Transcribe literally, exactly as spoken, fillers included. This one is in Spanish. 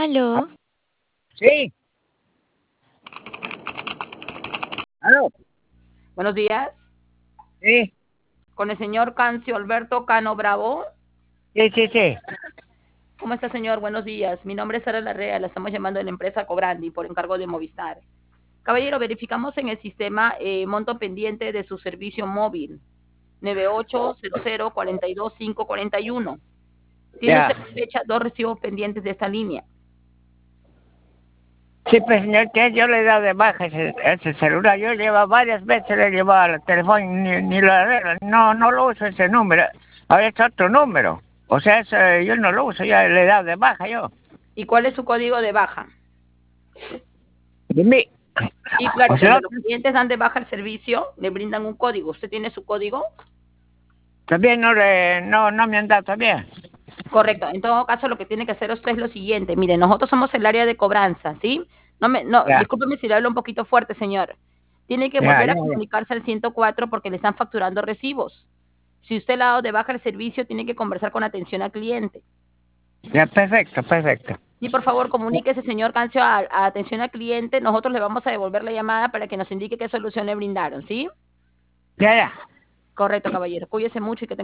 Aló. Sí. ¿Aló? Buenos días. Sí. Con el señor Cancio Alberto Cano Bravo. Sí, sí, sí. ¿Cómo está, señor? Buenos días. Mi nombre es Sara Larrea. La estamos llamando de la empresa Cobrandi por encargo de Movistar. Caballero, verificamos en el sistema eh, monto pendiente de su servicio móvil. nueve ocho cero cero cuatro dos cinco cuatro uno. Tiene Ya. usted fecha dos recibos pendientes de esta línea. Sí, pues señor, que yo le he dado de baja ese, ese celular. Yo llevo varias veces, le he llevado al teléfono y ni, ni lo arreglo. No, no lo uso ese número. Ahora es otro número. O sea, ese, yo no lo uso, ya le he dado de baja yo. ¿Y cuál es su código de baja? De mí. Sí, claro, O sea, cuando los clientes dan de baja el servicio, le brindan un código. ¿Usted tiene su código? también no, le, no, no me han dado todavía. Correcto. En todo caso, lo que tiene que hacer usted es lo siguiente. Mire, nosotros somos el área de cobranza, ¿sí? No me, no, Ya, discúlpeme si le hablo un poquito fuerte, señor. Tiene que ya, volver ya, a ya. comunicarse al ciento cuatro porque le están facturando recibos. Si usted le ha dado de baja el servicio, tiene que conversar con atención al cliente. Ya, perfecto, perfecto. Y por favor, comuníquese, señor Cancio, a, a atención al cliente. Nosotros le vamos a devolver la llamada para que nos indique qué solución le brindaron, ¿sí? Ya, ya. Correcto, caballero. Cuídese mucho y que tenga